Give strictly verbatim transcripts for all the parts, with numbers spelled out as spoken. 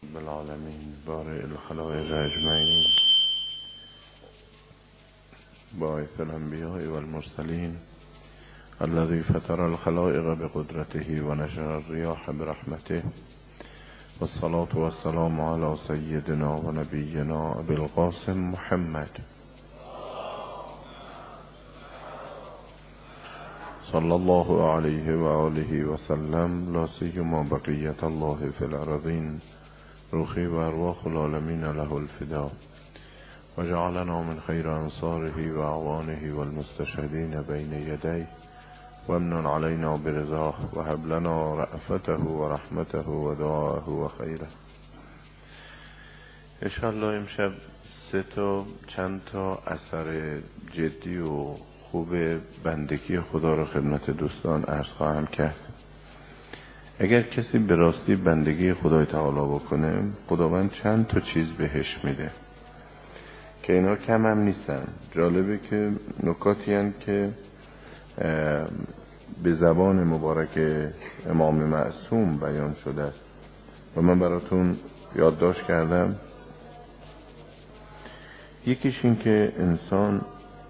رب العالمین بارئ الخلائق اجمعین باعث الانبیاء والمرسلین الذی فطر الخلائق بقدرته و نشر الریاح برحمته والصلاة والسلام علی سیدنا و نبینا ابی القاسم محمد صلی الله علیه و آله و سلم لا سیما بقیت الله فی الارضین روحی و ارواح العالمین له الفدا و جعلنا من خیر انصاره و اعوانه والمستشهدین بین یدیه و امن علینا برضاه و هب لنا رأفته و رحمته و دعاءه و خیره. انشاءالله امشب سه تا چند تا اثر جدی و خوب بندگی خدا را خدمت دوستان عرض خواهم کرد. اگر کسی به راستی بندگی خدای تعالی بکنه، خداوند چند تا چیز بهش میده که اینا کم هم نیستن. جالبه که نکاتی هستند که به زبان مبارک امام معصوم بیان شده است و من براتون یادداشت کردم. یکیش این که انسان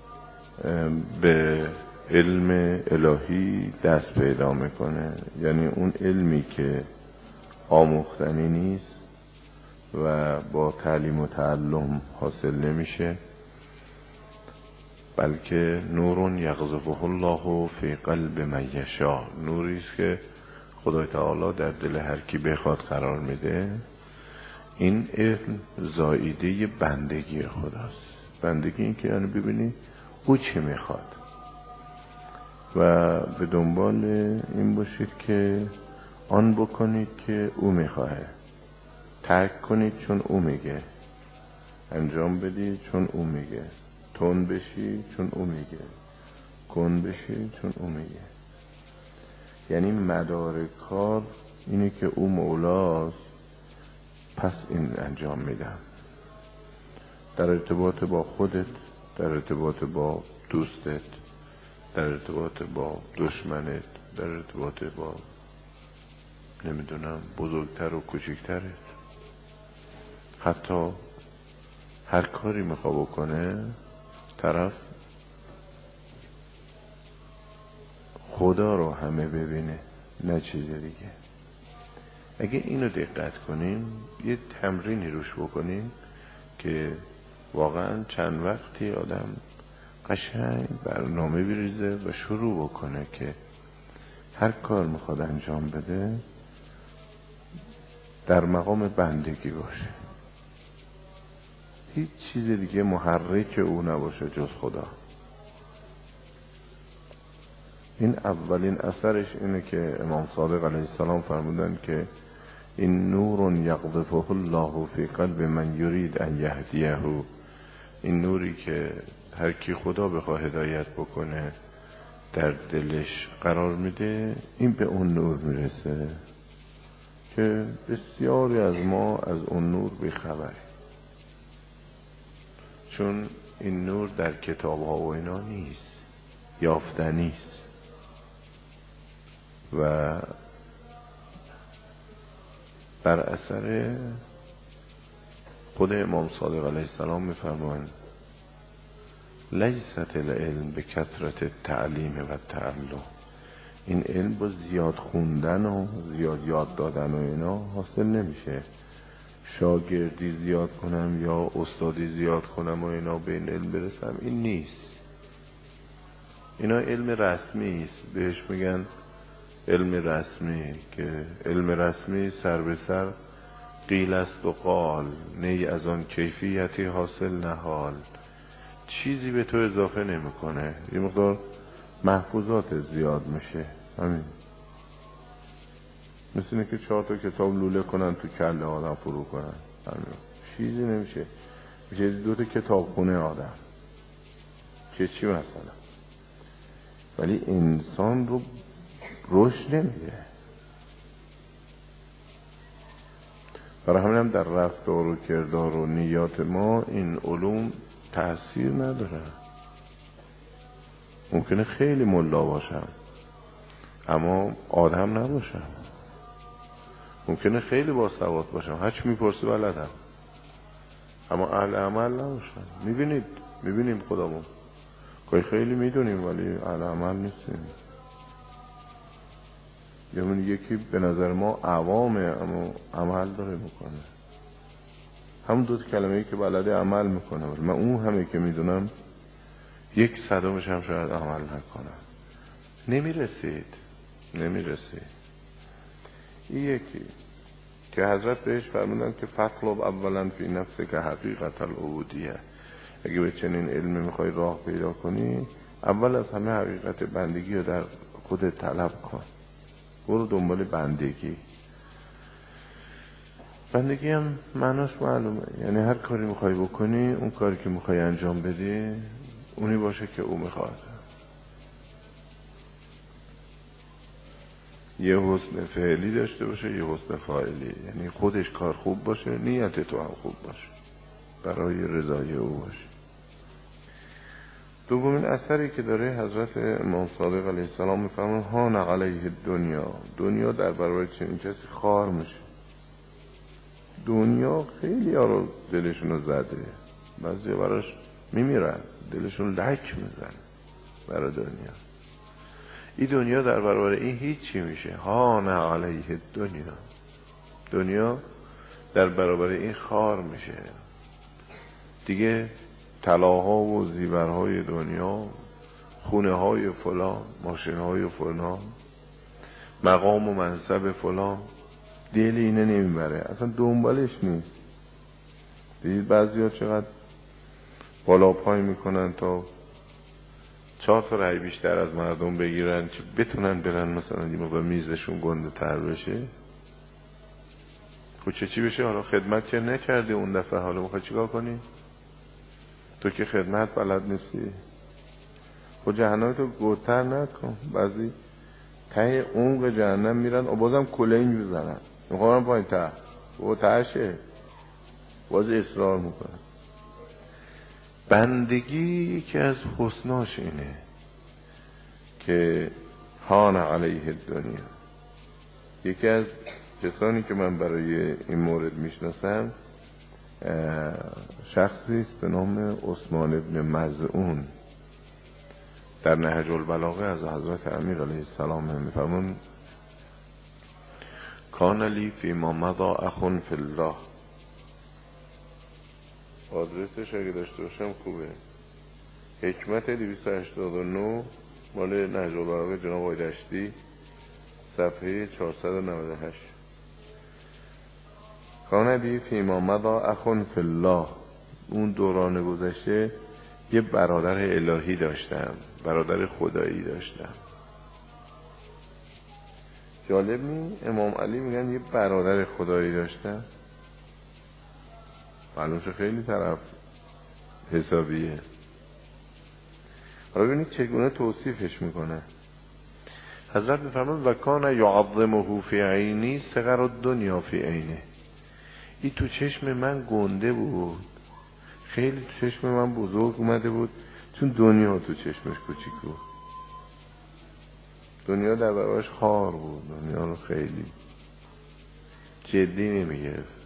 به علم الهی دست پیدا میکنه، یعنی اون علمی که آموختنی نیست و با تعلیم و تعلم حاصل نمیشه، بلکه نور یقذفه الله فی قلب من یشاء، نوری است که خدای تعالی در دل هر کی بخواد قرار میده. این علم زائیده بندگی خداست. بندگی این که یعنی ببینی او چه میخواد و به دنبال این باشید که آن بکنید که او میخواه، ترک کنید چون او میگه، انجام بدید چون او میگه، تون بشی چون او میگه، کن بشی چون او میگه. یعنی مدار کار اینه که او مولاست، پس این انجام میدم. در ارتباط با خودت، در ارتباط با دوستت، در ارتباط با دشمنت، در ارتباط با نمیدونم بزرگتر و کوچکترت، حتی هر کاری میخوا بکنه طرف خدا رو همه ببینه، نه چیز دیگه. اگه اینو دقت کنیم، یه تمرینی روش بکنیم که واقعا چند وقتی آدم قشنگ برنامه بریزه و شروع بکنه که هر کار میخواد انجام بده در مقام بندگی باشه، هیچ چیز دیگه محرک او نباشه جز خدا. این اولین اثرش اینه که امام صادق علیه السلام فرمودن که این نور یقذفه الله فی قلب من یرید ان یهدیه، این نوری که هر کی خدا بخواه هدایت بکنه در دلش قرار میده، این به اون نور میرسه که بسیاری از ما از اون نور بیخبریم، چون این نور در کتاب ها و اینا نیست، یافتنی است. و بر اثر خود امام صادق علیه السلام میفرمایند لیست العلم به کثرت التعلیم و تعلم، این علم با زیاد خوندن و زیاد یاد دادن و اینا حاصل نمیشه. شاگردی زیاد کنم یا استادی زیاد کنم و اینا به این علم برسم، این نیست. اینا علم رسمی است، بهش میگن علم رسمی، که علم رسمی سر به سر قیل است و قال، نی از آن کیفیتی حاصل نهال، چیزی به تو اضافه نمیکنه، یه مقدار محفوظات زیاد میشه. همین مثل اینه که چهار تا کتاب لوله کنن تو کله آدم فرو کنن، همین چیزی نمیشه. میشه دو تا کتاب خونه آدم که چی مثلا، ولی انسان رو رشد نمیده. برای همین هم در رفتار و کردار و نیات ما این علوم تأثیر نداره. ممکنه خیلی ملا باشم اما آدم نباشم، ممکنه خیلی باسواد باشم، هرچی میپرسی بلدم، اما اهل عمل نباشم. میبینید میبینیم خودمون که خیلی میدونیم ولی اهل عمل نیستیم. یعنی یکی به نظر ما عوامه اما عمل داره میکنه، همون دو کلمه‌ای که بلده عمل میکنه، ولی من اون همه که میدونم یک صدامش هم شاید عمل نکنم. نمیرسید نمیرسید این یکی که حضرت بهش فرمودن که فطلب اولا فی نفسه که حقیقت العبودیه، اگه به چنین علمی میخوای راه پیدا کنی اول از همه حقیقت بندگی رو در خودت طلب کن، برو دنبال بندگی. بندگی هم معناش معلومه، یعنی هر کاری میخوای بکنی اون کاری که میخوای انجام بدی اونی باشه که او میخواد. یه حسن فعلی داشته باشه یه حسن فاعلی، یعنی خودش کار خوب باشه نیت تو هم خوب باشه برای رضای او باشه. دومین اثری که داره حضرت امام صادق علیه السلام میفرمون هان علیه دنیا، دنیا در برابر چنین کسی خار میشه. دنیا خیلی ها رو دلشون رو زده، بعضی براش میمیرن، دلشون لک میزن برای دنیا. این دنیا در برابر این هیچی میشه. هان علیه دنیا، دنیا در برابر این خار میشه دیگه. طلاها و زیورهای دنیا، خونه های فلان، ماشین های فلان، مقام و منصب فلان، دل اینه نمیبره، اصلا دنبالش نیست. دیدید بعضی ها چقدر بالا پای میکنن تا چهار تا رأی بیشتر از مردم بگیرن که بتونن برن مثلا یه موقع میزشون گنده تر بشه. خود چه چی بشه؟ حالا خدمت چه نکردی اون دفعه، حالا میخوای چیکار کنی؟ تو که خدمت بلد نیستی. خود جهنم تو گوتر نکن. بعضی ته عمق جهنم میرن و بازم کلنگ میزنن، میخوام پایین ته و تهشه باز اصرار میکنن. بندگی یکی از حسناش اینه که هان علیه دنیا. یکی از کسانی که من برای این مورد میشناسم شخصی است به نام عثمان ابن مظعون. در نهج البلاغه از حضرت امیر علیه السلام میفرمون کان لی فی ما مضی اخ فی الله. آدرسش اگه داشته باشم خوبه. حکمت دویست و هشتاد و نه مال نهج البلاغه جناب آقای دشتی، صفحه چهارصد و نود و هشت. کان لی فی ما مضی اخ فی الله. اون دوران گذشته یه برادر الهی داشتم، برادر خدایی داشتم. جالب نی؟ امام علی میگن یه برادر خدایی داشتم، معلومش خیلی طرف حسابیه. حالا ببینید چگونه توصیفش میکنه. حضرت میفرمود و کان یعظمه فی عینی صغر الدنیا فی عینه. این تو چشم من گنده بود، خیلی تو چشم من بزرگ اومده بود، چون دنیا تو چشمش کوچیک بود. دنیا در برابرش خار بود، دنیا رو خیلی جدی نمیگرفت.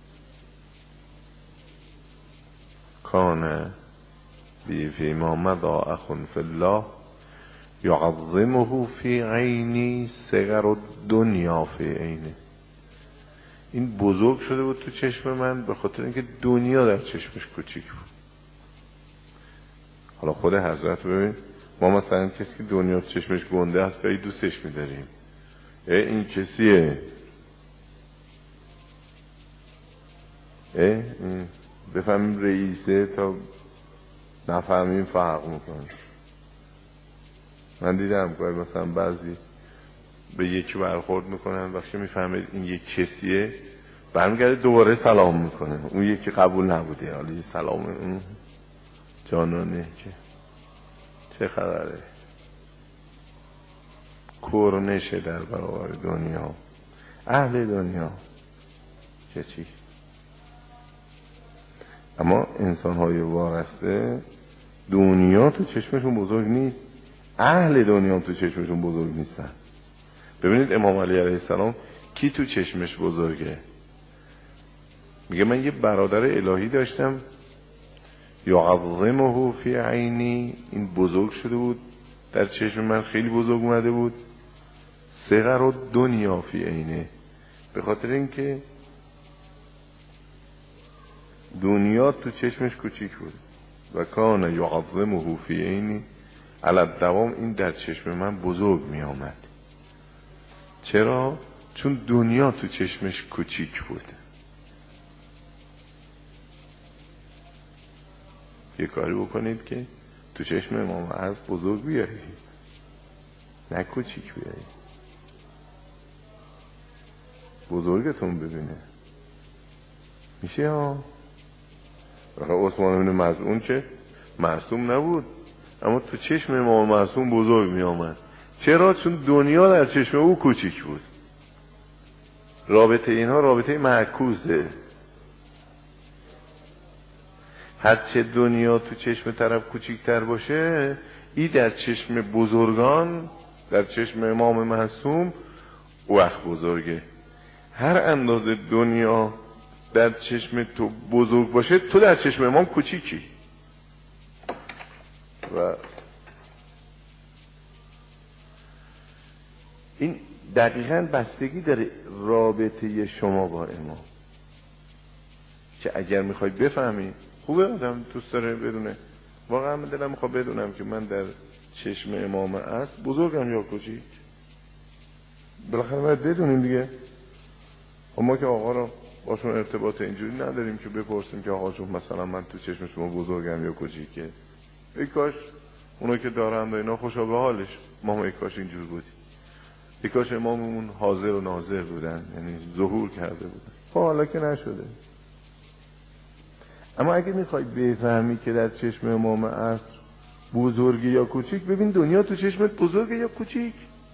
کان بی فی ما مضی اخ فی الله یعظمه فی عینی صغر الدنیا فی عینه. این بزرگ شده بود تو چشم من به خاطر اینکه دنیا در چشمش کوچیک بود. حالا خود حضرت ببین، ما مثلا کسی که دنیا تو چشمش گنده است خیلی دوستش می‌داریم. این کسیه، این بفهمیم رئیسه تا نفهمیم فرق میکنه. من دیدم که مثلا بعضی به یکی برخورد میکنن، وقتی میفهمید این یک کسیه برمیگرده دوباره سلام میکنه. اون یکی قبول نبوده، حالا سلام اون جانانه که چه خبره، کورنشه در برابر دنیا. اهل دنیا چه چی؟ اما انسان های وارسته دنیا تو چشمشون بزرگ نیست، اهل دنیا تو چشمشون بزرگ نیستن. ببینید امام علی علیه السلام کی تو چشمش بزرگه؟ میگه من یه برادر الهی داشتم یعظمه فی عینی، این بزرگ شده بود در چشم من، خیلی بزرگ اومده بود. صغر و دنیا فی عینه، به خاطر اینکه دنیا تو چشمش کوچیک بود. و کان یعظمه فی عینی، علی دوام این در چشم من بزرگ می آمد. چرا؟ چون دنیا تو چشمش کوچیک بود. یه کاری بکنید که تو چشم امام عصر بزرگ بیارید، نه کوچیک بیارید، بزرگتون ببینه. میشه ها؟ عثمان بن مظعون که معصوم نبود، اما تو چشم امام معصوم بزرگ می آمد. چرا؟ چون دنیا در چشم او کوچیک بود. رابطه اینها رابطه معکوسه. هرچه دنیا تو چشم طرف کوچیکتر باشه، این در چشم بزرگان، در چشم امام معصوم او وقت بزرگه. هر اندازه دنیا در چشم تو بزرگ باشه، تو در چشم امام کوچیکی. و این دقیقاً بستگی داره رابطه شما با امام، که اگر میخواید بفهمی. خوبه آدم دوست داره بدونه، واقعا من دلم میخواد بدونم که من در چشم امام عصر بزرگم یا کوچیک. بالاخره باید بدونیم دیگه. ما که آقا رو باشون ارتباط اینجوری نداریم که بپرسیم که آقا جون مثلا من تو چشم شما بزرگم یا کوچیکه. ای کاش اونا که دارن و اینا خوشا به حالش، ما ای کاش اینجور بودیم. ای کاش اماممون حاضر و ناظر بودن، یعنی ظهور کرده بودن. خب حالا که نشده. اما اگه میخوای بفهمی که در چشم امام عصر بزرگی یا کوچیک، ببین دنیا تو چشمت بزرگه یا کوچیک.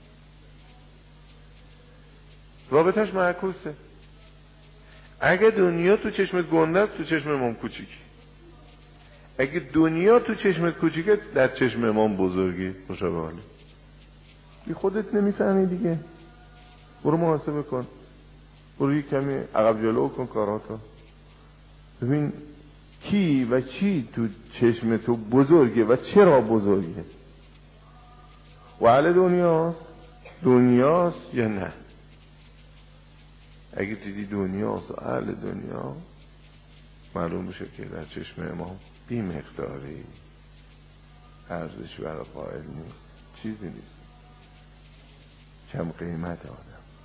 رابطش معکوسه. اگه دنیا تو چشمت گنده است، تو چشم امام کوچیک. اگه دنیا تو چشمت کوچیکه، در چشم امام بزرگی. خوشا به حالی. بی خودت نمیفهمی دیگه. برو محاسبه کن، برو یک کمی عقب جلو کن کاراتو، ببین کی و چی تو چشم تو بزرگه و چرا بزرگه. و اهل دنیاست دنیاست یا نه. اگه دیدی دنیاست و اهل دنیا، معلوم بشه که در چشم امام بی مقداری ارزش برای قائل نیست، چیزی نیست، کم قیمت آدم.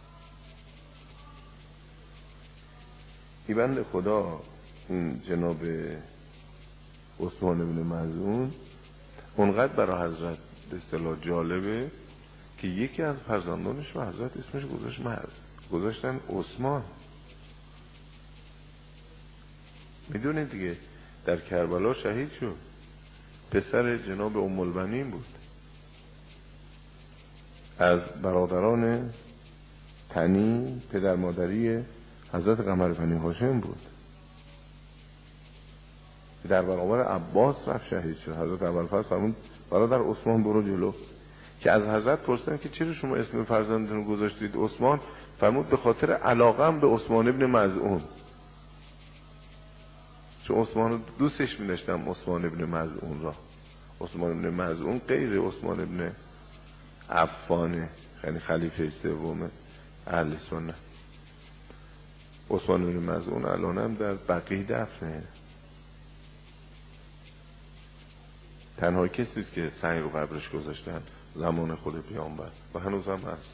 این بنده خدا این جناب عثمان بن مظعون اونقدر برای حضرت به اصطلاح جالبه که یکی از فرزندانش و حضرت اسمش گذاشت مرد گذاشتن عثمان. میدونید دیگه در کربلا شهید شد، پسر جناب ام البنین بود، از برادران تنی پدر مادری حضرت قمر بنی هاشم بود، در برابر عباس رفت شهید شد. حضرت ابوالفضل فرمود برادر عثمان برو جلو. که از حضرت پرسیدن که چرا شما اسم فرزندتون گذاشتید عثمان؟ فرمود به خاطر علاقم به عثمان ابن مظعون، چون عثمان رو دوستش می داشتم، عثمان ابن مظعون را. عثمان ابن مظعون غیر عثمان ابن عفانه، یعنی خلیفه سوم اهل سنت. عثمان ابن مظعون الانم در بقیع دفنه، تنها کسی است که سنگ رو قبرش گذاشتن زمان خود پیامبر و هنوز هم هست.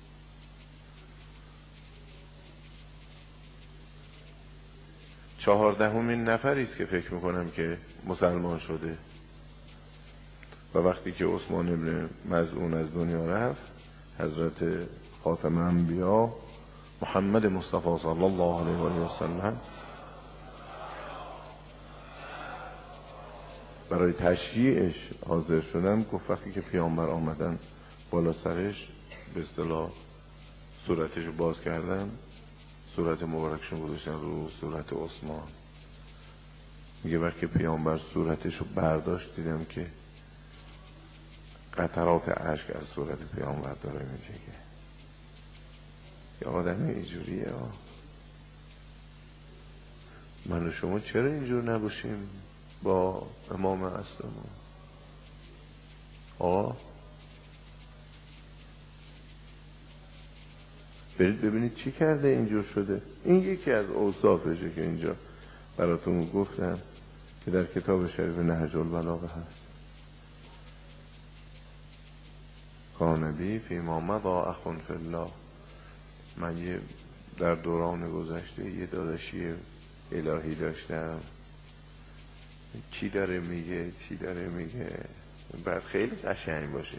چهاردهمین نفری است که فکر میکنم که مسلمان شده و وقتی که عثمان ابن مظعون از دنیا رفت، حضرت خاتم انبیا محمد مصطفی صلی الله علیه و سلم برای تشییعش حاضر شدن. گفت وقتی که پیامبر آمدن بالا سرش به اصطلاح صورتش رو باز کردن، صورت مبارکشون گذاشتن رو صورت عثمان. میگه وقتی پیامبر صورتش رو برداشت دیدم که قطرات اشک از صورت پیامبر داره میجگه. یه آدم اینجوریه. من و شما چرا اینجور نباشیم با امام اصلمون؟ آقا برید ببینید چی کرده اینجور شده. این یکی از اوصافشه که اینجا براتون گفتم که در کتاب شریف نهج البلاغه هست. کان بی فی ما مضی اخ فی الله. من یه در دوران گذشته یه داداشی الهی داشتم، چی داره میگه چی داره میگه بعد خیلی قشنگ باشه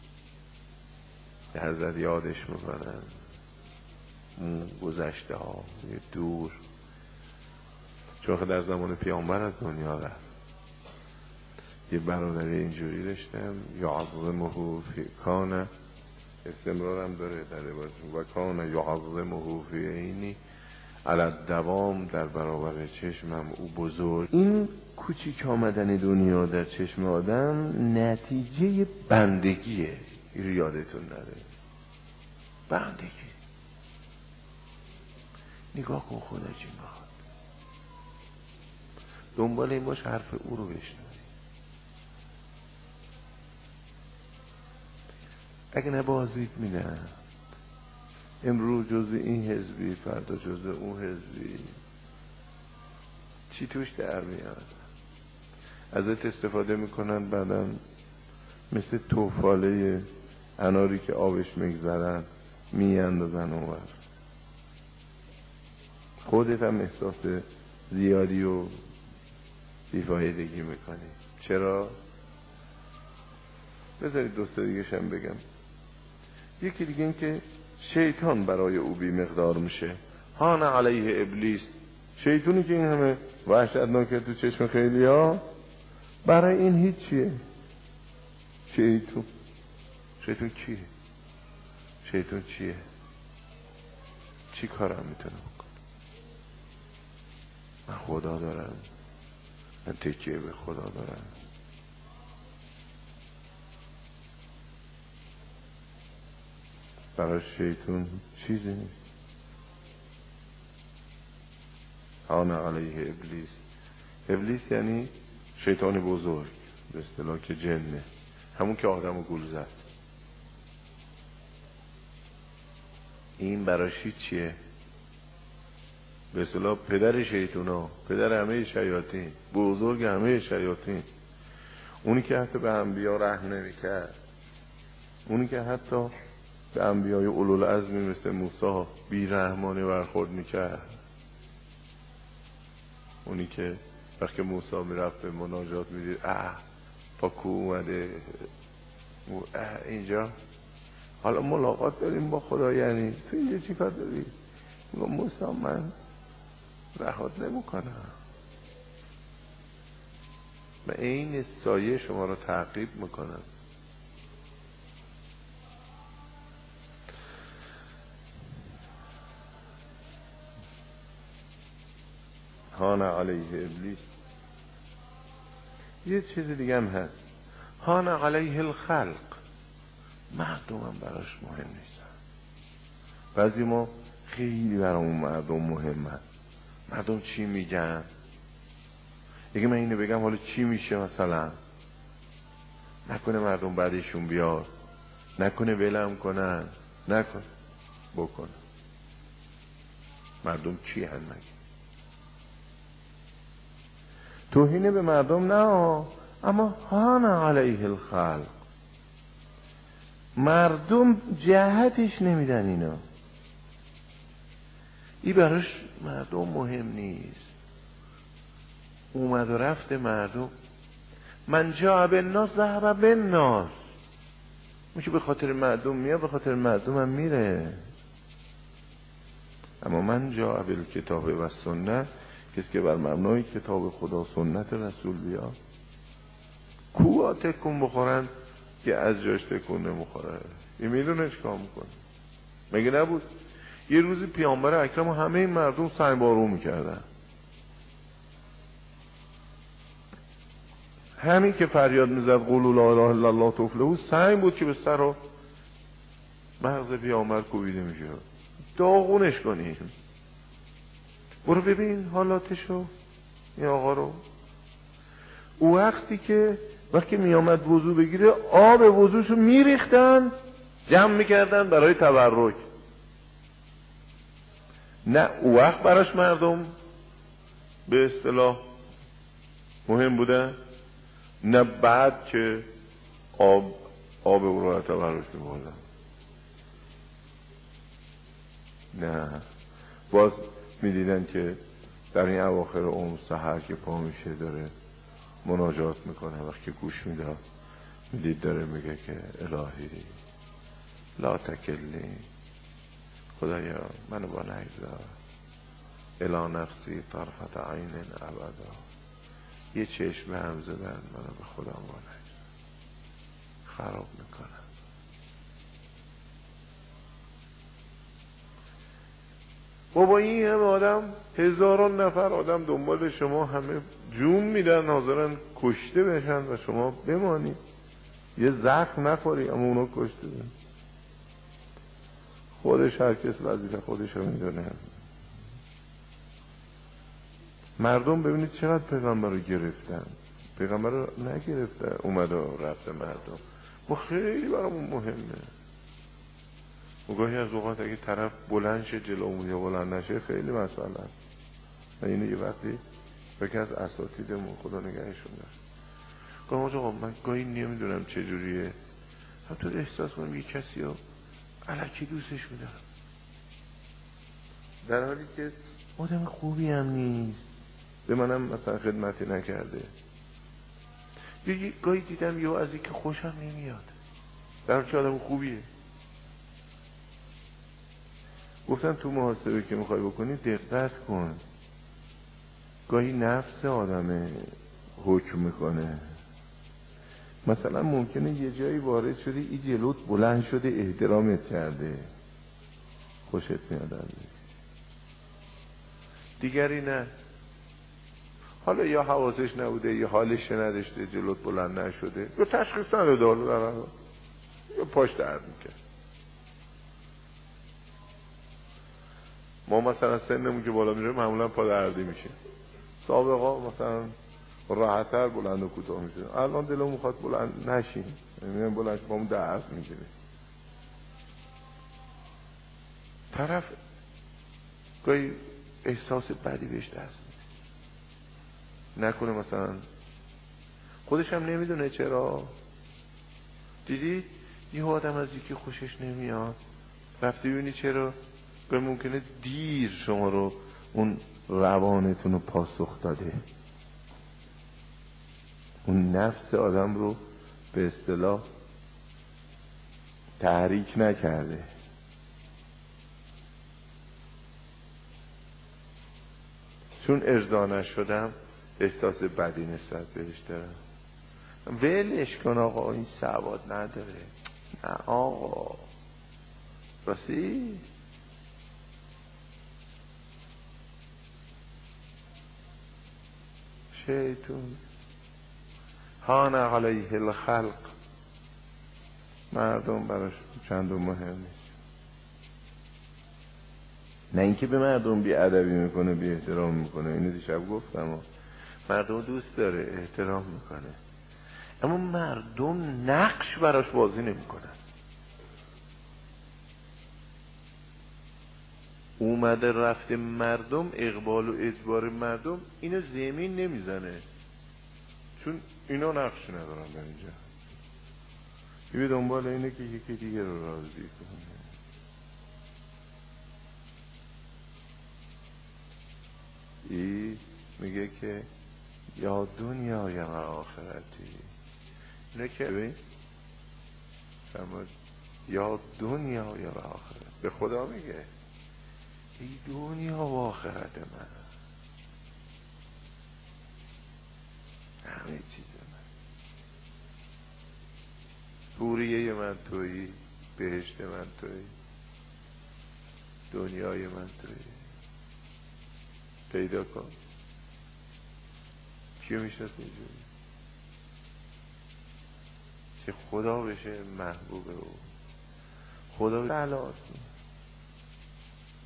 که حضرت یادش میکنن اون گذشته ها دور، چون در زمان پیامبر از دنیا رفت. یه برادر اینجوری داشتم یعظمه فی کان، استمرارم داره در عبارت و کان یعظمه فی عینی علی دوام، در برابر چشمم او بزرگ. این کوچیک آمدن دنیا در چشم آدم نتیجه بندگیه. این یادتون نره، بندگی. نگاه کن خدا چی میخواد، دنبال این باش حرف او رو بشنوی. اگه نه بازیت میدن، امروز جز این حزبی فردا جز اون حزبی، چی توش در میاد؟ ازت استفاده میکنن، بعداً مثل توفاله اناری که آبش میگذرن میاندازن اونور. خودت هم احساس زیادی و بیفایدگی میکنی. چرا؟ بذارید دوست دیگه شم بگم. یکی دیگه این که شیطان برای او بی مقدار میشه. هان علیه ابلیس، شیطونی که این همه وحشتناکه تو چشم خیلی ها، برای این هیچیه. شیطون شیطون کیه؟ شیطون چیه؟ چی کارم میتونه بکنه؟ من خدا دارم، من تکیه به خدا دارم. برای شیطون چیزی نیست. هان علیه ابلیس، ابلیس یعنی شیطان بزرگ به اصطلاح که جنه، همون که آدمو گول زد. این براش چیه؟ به اصطلاح پدر شیطونا، پدر همه شیاطین، بزرگ همه شیاطین. اونی که حتی به انبیا رحم نمی‌کرد، اونی که حتی به انبیای اولوالعزمی مثل موسی بی‌رحمانه برخورد می‌کرد، اونی که وقتی موسی میرفت به مناجات میدید اه پاکو اومده اه اینجا حالا ملاقات داریم با خدا، یعنی تو اینجا چی کار داری؟ میگم موسی من رهات نمیکنم، من این سایه شما رو تعقیب میکنم. هان علیه ابلیس. یه چیز دیگه هم هست، هان علیه الخلق. مردم هم براش مهم نیستن. بعضی ما خیلی برامون مردم مهمه. مردم چی میگن؟ اگه من اینو بگم حالا چی میشه مثلا؟ نکنه مردم بعدشون بیاد، نکنه ولم کنن، نکنه بکنه. مردم چی هن مگه؟ توهین به مردم نه، اما هان علیه الخلق. مردم جهتش نمیدن اینا، این براش مردم مهم نیست. اومد و رفت مردم. من جاء بالناس ذهب بالناس. میشه به خاطر مردم میاد، به خاطر مردم هم میره. اما من جاء بالکتاب و سنت، کسی که بر مبنای کتاب خدا سنت رسول بیاد، کوها تکون بخورن که از جاش تکون نمیخوره. این میدونه چیکار میکنه؟ مگه نبود یه روزی پیامبر اکرم و همه این مردم سنگ بارون میکردن، همین که فریاد میزد قولوا لا اله الا الله تفلحوا، سنگ بود که به سر و مغز پیامبر کوبیده میشد. داغونش کنیم. برو ببین حالاتشو این آقا رو. او وقتی که وقتی می آمد وضو بگیره آب وضوشو میریختن جمع میکردن برای تبرک. نه او وقت براش مردم به اصطلاح مهم بودن، نه بعد که آب آب او رو تبرک می‌بردن. نه باز میدیدن که در این اواخر عمر سحر که پا میشه داره مناجات میکنه، وقتی گوش میداد میدید داره میگه که الهی لا تکلنی، خدایا منو با نگذار الی نفسی طرفت عین ابدا، یه چشم هم زدن منو به خدا با نگذار، خراب میکنم. بابا این همه آدم، هزاران نفر آدم دنبال شما همه جون میدن حاضرن کشته بشن و شما بمانی یه زخم نخوری، اما اونا کشته بشن. خودش هر کس وظیفه خودش رو میدونه. مردم ببینید چقدر پیغمبر رو گرفتن، پیغمبر رو نگرفتن اومد و رفت مردم. ما خیلی برامون مهمه. و گاهی از اوقات اگه طرف بلند شه جلومون یا بلند نشه خیلی مسئله است. و اینو یه وقتی بکی از اساتیدمون خدا نگهشون داشت گاهی آقا من گاهی نمیدونم چجوریه حتی احساس کنم یه کسی رو الکی دوستش میدارم در حالی که آدم خوبی هم نیست، به منم مثلا خدمتی نکرده. یه گاهی دیدم یه از اینکه خوشم نمیاد در حالی که آدم خوبیه. گفتم تو محاسبه که میخوای بکنی دقت کن، گاهی نفس آدمه حکم میکنه. مثلا ممکنه یه جایی وارد شدی این جلوت بلند شده احترامت کرده خوشت میاد ازش، دیگری نه. حالا یا حواسش نبوده یا حالش نداشته جلوت بلند نشده یا تشخیص نداده، حالا در حال یا پاش درد میکرد. ما مثلا سنمون که بالا میره معمولا پا دردی میشه، سابقا مثلا راحت‌تر بلند و کوتاه میشه. الان دلمون میخواد بلند نشیم، یعنی بلند که پامون درد میگیره. طرف گاهی احساس بدی بهش دست میده، نکنه مثلا خودش هم نمیدونه چرا. دیدی یه آدم از یکی خوشش نمیاد رفتی ببینی چرا، به ممکنه دیر شما رو اون روانتون رو پاسخ داده، اون نفس آدم رو به اصطلاح تحریک نکرده. چون ارضا نشدم احساس بدی نسبت بهش دارم. ولش کن آقا این سواد نداره. نه آقا راستی شیطون هان علیه الخلق، مردم براش چند و مهم نیست. نه اینکه به مردم بی ادبی میکنه بی احترام میکنه، اینو دیشب گفتم مردم دوست داره احترام میکنه، اما مردم نقش براش بازی نمیکنن. اومده رفته مردم، اقبال و اجبار مردم اینو زمین نمیزنه، چون اینا نقش ندارن در اینجا. ببین دنبال اینه که یکی دیگه رو راضی کنه. ای میگه که یا دنیا یا آخرتی، اینه که ببین فرمود یا دنیا یا آخرت، به خدا میگه ای دنیا و آخرت من، همه چیز من، حوریه من تویی، بهشت من تویی، دنیای من تویی. پیدا کن کیو میشناسه اینجوری که خدا بشه محبوب او، خدا بشه علاوه.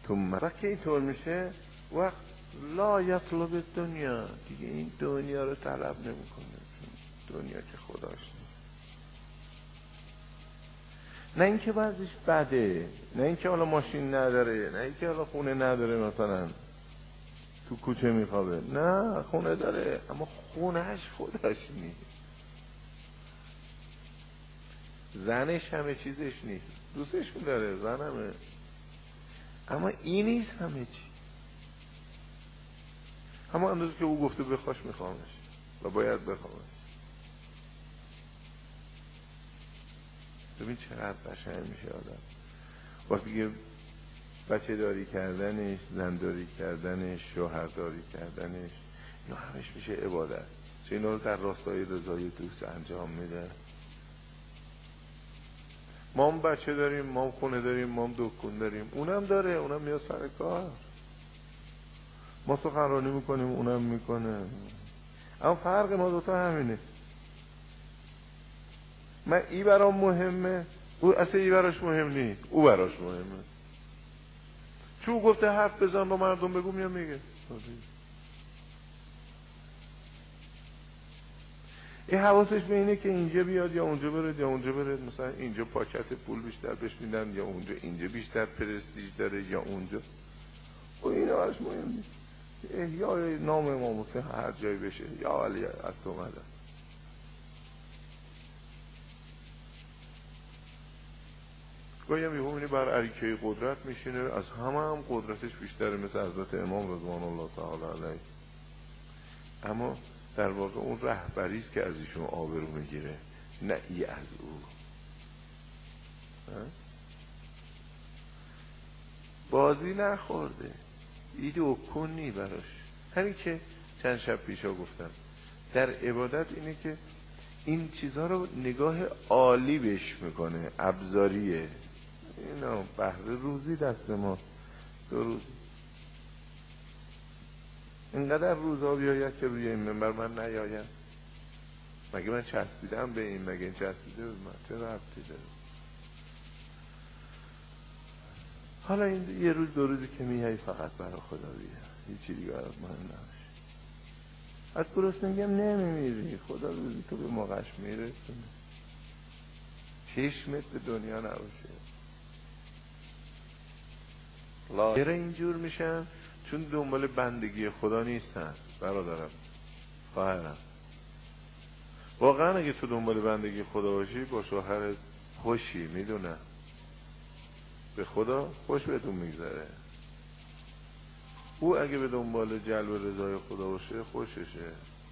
تو وقتی اینطور میشه وقت لا یطلب دنیا، دیگه این دنیا رو طلب نمیکنه، دنیا که خداش نیست. نه اینکه بعضیش بده، نه اینکه حالا ماشین نداره، نه اینکه حالا خونه نداره، مثلا تو کوچه میخوابه، نه خونه داره اما خونهش خودش نیست. زنش همه چیزش نیست، دوستشون داره زنمه، اما این نیست همه چی. اما اندازه که او گفته بخواش میخوامش و باید بخوامش. ببین چقدر قشنگ میشه آدم وقتی که بچه داری کردنش، زن داری کردنش، شوهر داری کردنش، اینا همش میشه عبادت. چه اینا رو در راستای رضای دوست انجام میده. ما هم بچه داریم، ما هم خونه داریم، ما هم دکون داریم، اونم داره، اونم میاد سر کار، ما سخنرانی میکنیم اونم میکنه، اما فرق ما دوتا همینه. من ای برام مهمه، او اصلا ای براش مهم نیست، او براش مهمه. چون گفته حرف بزن با مردم بگو، میام میگه. این حواسش به اینه که اینجا بیاد یا اونجا برد یا اونجا برد، مثلا اینجا پاکت پول بیشتر بهش میدن یا اونجا، اینجا بیشتر پرستیژ داره یا اونجا. و این براش مهم نیست. احیای نام امام حسین هر جایی بشه، یا علی از تو اومده. گاهی هم یهو می‌بینی بر اریکه قدرت میشینه، از همه هم قدرتش بیشتره، مثل حضرت امام رضوان الله تعالی علیه. اما در واقع اون رهبری است که از ایشون آبرو میگیره، نه ای از او. بازی نخورده، ایده و کنی براش. همین که چند شب پیشا گفتم در عبادت اینه که این چیزها رو نگاه عالی بهش میکنه، ابزاریه. اینا بهره روزی دست ما، دو روز اینقدر روزها بیاید که روی این منبر من نیایم. مگه من چسبیدم به این؟ مگه این چسبیده به من؟ چه ربطی داره؟ حالا این یه روز دو روزی که میایی فقط برای خدا بیا، هیچی دیگه برات مهم نباشه. از گرسنگی هم نمیمیری، خدا روزی تو به موقعش میرسونه. چشمت به دنیا نباشه. چرا اینجور میشن؟ چون دنبال بندگی خدا نیستن برادرم، خواهرم. واقعا اگه تو دنبال بندگی خدا باشی با شوهرت خوشی، میدونه به خدا خوش بهتون میگذره. او اگه به دنبال جلب رضای خدا باشه خوششه.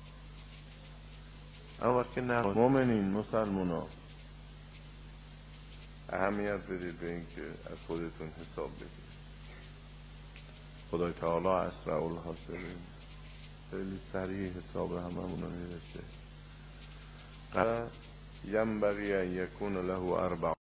اما وقتی نه، مومنین مسلمونا اهمیت بدید به این که از خودتون حساب بدید. خدای تعالی اسرع الحاسبین، خیلی سریع حساب هممون رو میرسه. ینبغی ان یکون له اربع